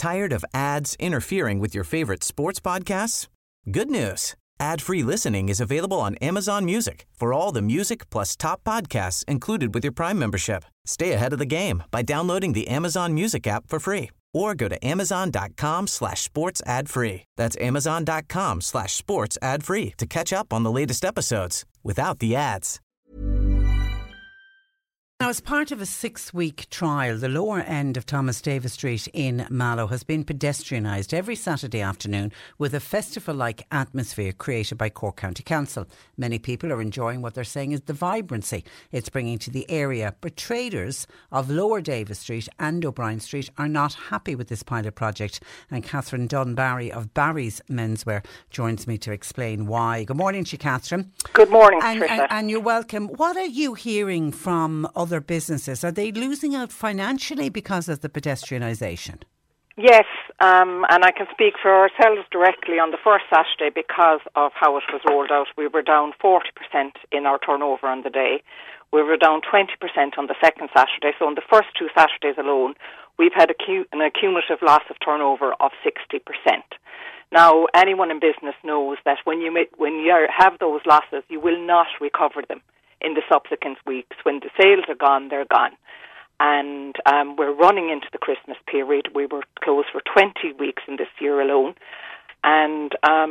Tired of ads interfering with your favorite sports podcasts? Good news. Ad-free listening is available on Amazon Music for all the music plus top podcasts included with your Prime membership. Stay ahead of the game by downloading the Amazon Music app for free or go to amazon.com/sports ad free. That's amazon.com/sports ad free to catch up on the latest episodes without the ads. Now, as part of a 6-week trial, the lower end of Thomas Davis Street in Mallow has been pedestrianised every Saturday afternoon with a festival-like atmosphere created by Cork County Council. Many people are enjoying what they're saying is the vibrancy it's bringing to the area. But traders of Lower Davis Street and O'Brien Street are not happy with this pilot project. And Catherine Dunbarry of Barry's Menswear joins me to explain why. Good morning to you, Catherine. Good morning, Patricia. And you're welcome. What are you hearing from other businesses? Are they losing out financially because of the pedestrianisation? Yes, and I can speak for ourselves directly. On the first Saturday, because of how it was rolled out, we were down 40% in our turnover on the day. We were down 20% on the second Saturday. So on the first 2 Saturdays alone, we've had an accumulative loss of turnover of 60%. Now, anyone in business knows that when you have those losses, you will not recover them in the subsequent weeks. When the sales are gone, they're gone. And we're running into the Christmas period. We were closed for 20 weeks in this year alone. And,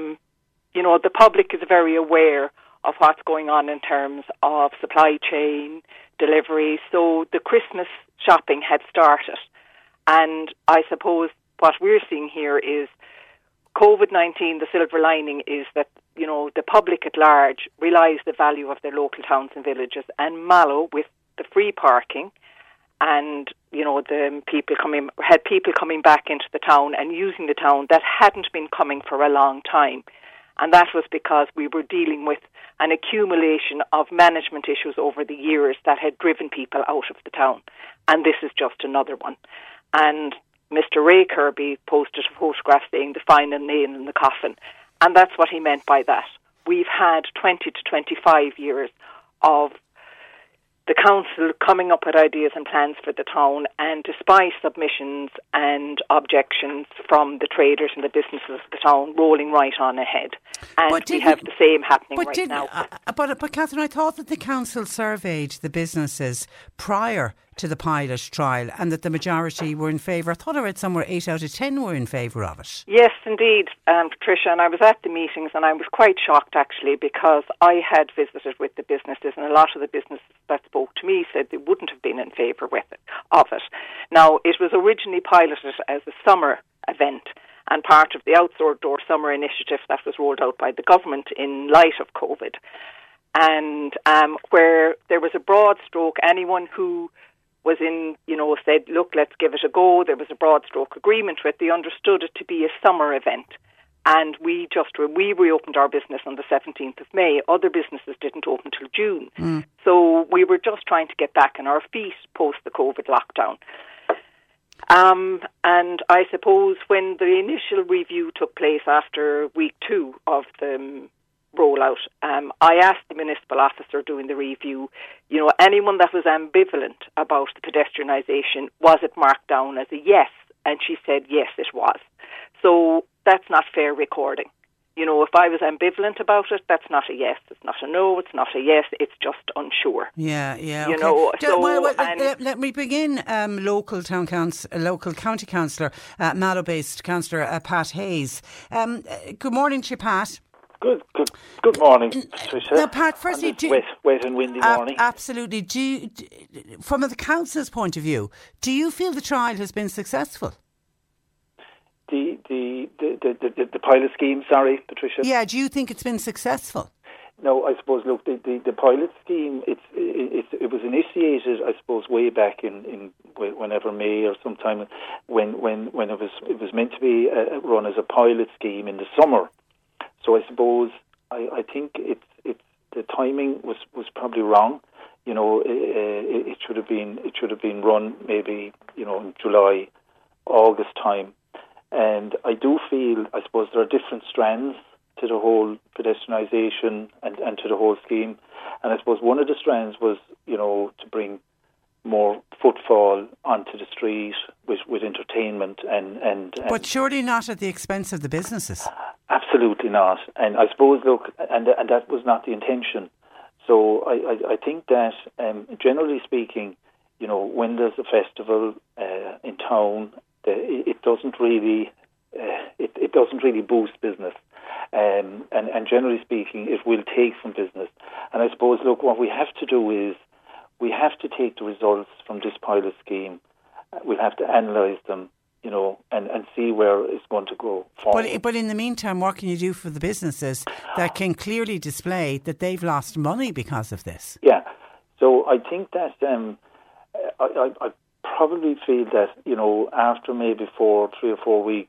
the public is very aware of what's going on in terms of supply chain, delivery. So the Christmas shopping had started. And I suppose what we're seeing here is COVID-19, the silver lining is that, the public at large realise the value of their local towns and villages. And Mallow, with the free parking and, the people coming back into the town and using the town that hadn't been coming for a long time. And that was because we were dealing with an accumulation of management issues over the years that had driven people out of the town. And this is just another one. And Mr. Ray Kirby posted a photograph saying the final nail in the coffin. And that's what he meant by that. We've had 20 to 25 years of the council coming up with ideas and plans for the town, and despite submissions and objections from the traders and the businesses of the town, rolling right on ahead. And we have the same happening right now. But Catherine, I thought that the council surveyed the businesses prior to the pilot trial and that the majority were in favour. I thought I read somewhere 8 out of 10 were in favour of it. Yes, indeed, Patricia, and I was at the meetings and I was quite shocked actually, because I had visited with the businesses, and a lot of the businesses that spoke to me said they wouldn't have been in favour of it. Now, it was originally piloted as a summer event and part of the Outdoor Summer Initiative that was rolled out by the government in light of COVID. And where there was a broad stroke, anyone who was in, said, look, let's give it a go. There was a broad stroke agreement with. They understood it to be a summer event. And we reopened our business on the 17th of May. Other businesses didn't open till June. So we were just trying to get back on our feet post the COVID lockdown. And I suppose when the initial review took place after week 2 of the rollout, I asked the municipal officer doing the review, anyone that was ambivalent about the pedestrianisation, was it marked down as a yes? And she said, yes, it was. So that's not fair recording. If I was ambivalent about it, that's not a yes. It's not a no. It's not a yes. It's just unsure. Yeah. Okay. Let me bring in local county councillor, Mallow-based councillor Pat Hayes. Good morning to you, Pat. Good morning, Patricia. Now, Pat, firstly, wet and windy morning. Absolutely. From the council's point of view, do you feel the trial has been successful? The pilot scheme, sorry, Patricia. Yeah, do you think it's been successful? No, I suppose. Look, the pilot scheme. It was initiated, I suppose, way back in whenever May or sometime when it was meant to be run as a pilot scheme in the summer. So I suppose I think it's the timing was probably wrong. It should have been run maybe in July, August time. And I do feel, I suppose, there are different strands to the whole pedestrianisation and to the whole scheme. And I suppose one of the strands was, to bring more footfall onto the street with entertainment and But surely not at the expense of the businesses. Absolutely not. And I suppose, look, and that was not the intention. So I think that generally speaking, when there's a festival in town, it doesn't really it doesn't really boost business. And generally speaking, it will take from business. And I suppose, look, what we have to do is we have to take the results from this pilot scheme. We'll have to analyse them, and see where it's going to go forward. But in the meantime, what can you do for the businesses that can clearly display that they've lost money because of this? Yeah. So I think that I probably feel that, after maybe 3 or 4 weeks,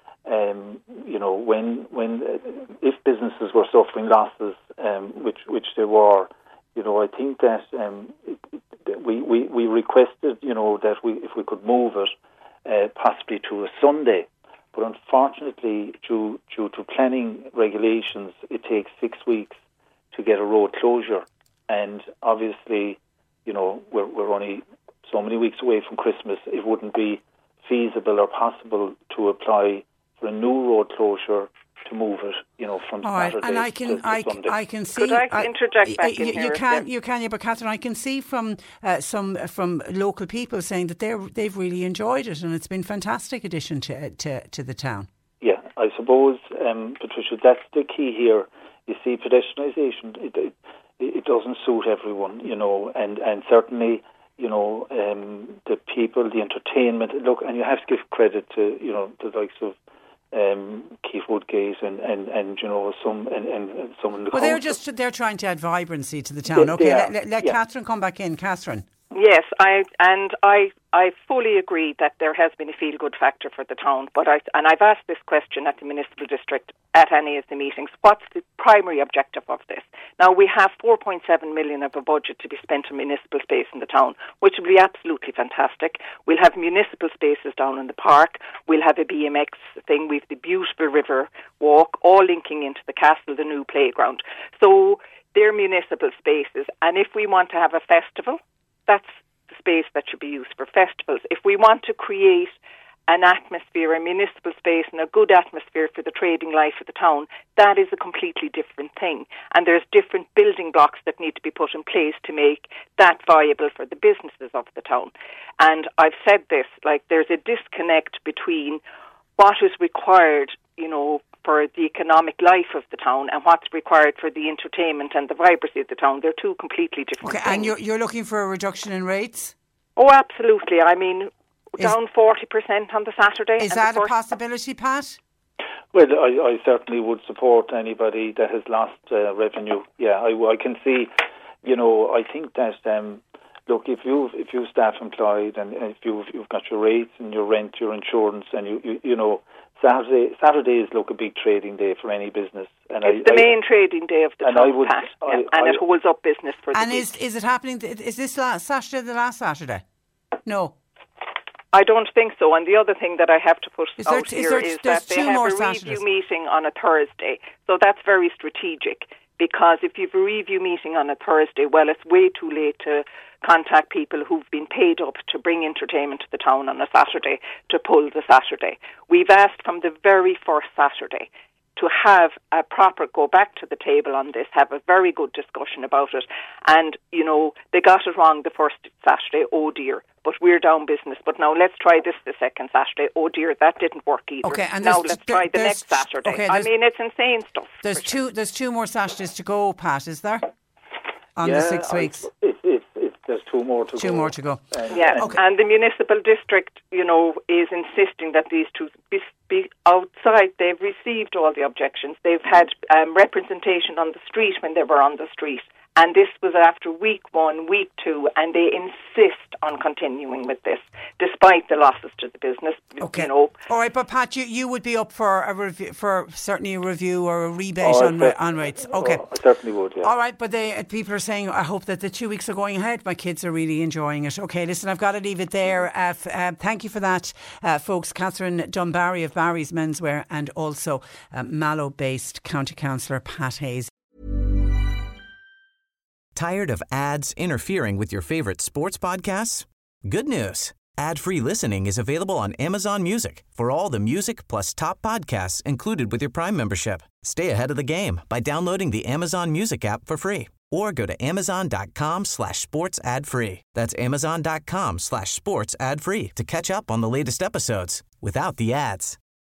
when if businesses were suffering losses, which they were, I think that we requested, that if we could move it possibly to a Sunday, but unfortunately, due to planning regulations, it takes 6 weeks to get a road closure, and obviously, we're only so many weeks away from Christmas. It wouldn't be feasible or possible to apply for a new road closure to move it, from Saturday and to Sunday. I can see. Could I interject back in here? You can, but Catherine, I can see from from local people saying that they've really enjoyed it and it's been a fantastic addition to the town. Yeah, I suppose, Patricia, that's the key here. You see, pedestrianisation, it doesn't suit everyone, and certainly, the people, the entertainment. Look, and you have to give credit to, the likes of Keith Woodgate and some in the Well, they're trying to add vibrancy to the town. Let Catherine come back in. Catherine. Yes, I fully agree that there has been a feel-good factor for the town, but I've asked this question at the municipal district at any of the meetings. What's the primary objective of this? Now, we have 4.7 million of a budget to be spent on municipal space in the town, which will be absolutely fantastic. We'll have municipal spaces down in the park. We'll have a BMX thing. We've the beautiful river walk, all linking into the castle, the new playground. So they're municipal spaces, and if we want to have a festival, that's the space that should be used for festivals. If we want to create an atmosphere, a municipal space and a good atmosphere for the trading life of the town, that is a completely different thing. And there's different building blocks that need to be put in place to make that viable for the businesses of the town. And I've said this, there's a disconnect between what is required, for the economic life of the town and what's required for the entertainment and the vibrancy of the town. They're two completely different things. And you're looking for a reduction in rates? Oh, absolutely. I mean, down 40% on the Saturday. Is that a possibility, Pat? Well, I certainly would support anybody that has lost revenue. Yeah, I can see, I think that, look, if you've staff employed and if you've got your rates and your rent, your insurance, and Saturday is a big trading day for any business. And it's the main trading day of the town, Pat, and it holds up business for the week. And is it happening? Is this Saturday the last Saturday? No. I don't think so. And the other thing that I have to put out here is that they have a review meeting on a Thursday. So that's very strategic, because if you've a review meeting on a Thursday, well, it's way too late to contact people who've been paid up to bring entertainment to the town on a Saturday to pull the Saturday. We've asked from the very first Saturday to have a proper go back to the table on this, have a very good discussion about it. And, they got it wrong the first Saturday, oh dear, but we're down business. But now let's try this the second Saturday, oh dear, that didn't work either. Okay, and now let's try the next Saturday. Okay, it's insane stuff. There's two more Saturdays to go, Pat, is there? On the 6 weeks. There's two more to go. Two more to go. And the municipal district, is insisting that these two be outside. They've received all the objections. They've had representation on the street when they were on the street. And this was after week 1, week 2, and they insist on continuing with this, despite the losses to the business. Okay. All right, but Pat, you would be up for a review, for certainly a review or a rebate on rates. Okay. I certainly would, yeah. All right, but people are saying, I hope that the 2 weeks are going ahead. My kids are really enjoying it. Okay, listen, I've got to leave it there. Thank you for that, folks. Catherine Dunbarry of Barry's Menswear, and also Mallow-based County Councillor Pat Hayes. Tired of ads interfering with your favorite sports podcasts? Good news. Ad-free listening is available on Amazon Music for all the music plus top podcasts included with your Prime membership. Stay ahead of the game by downloading the Amazon Music app for free or go to amazon.com/sports ad free. That's amazon.com/sports ad free to catch up on the latest episodes without the ads.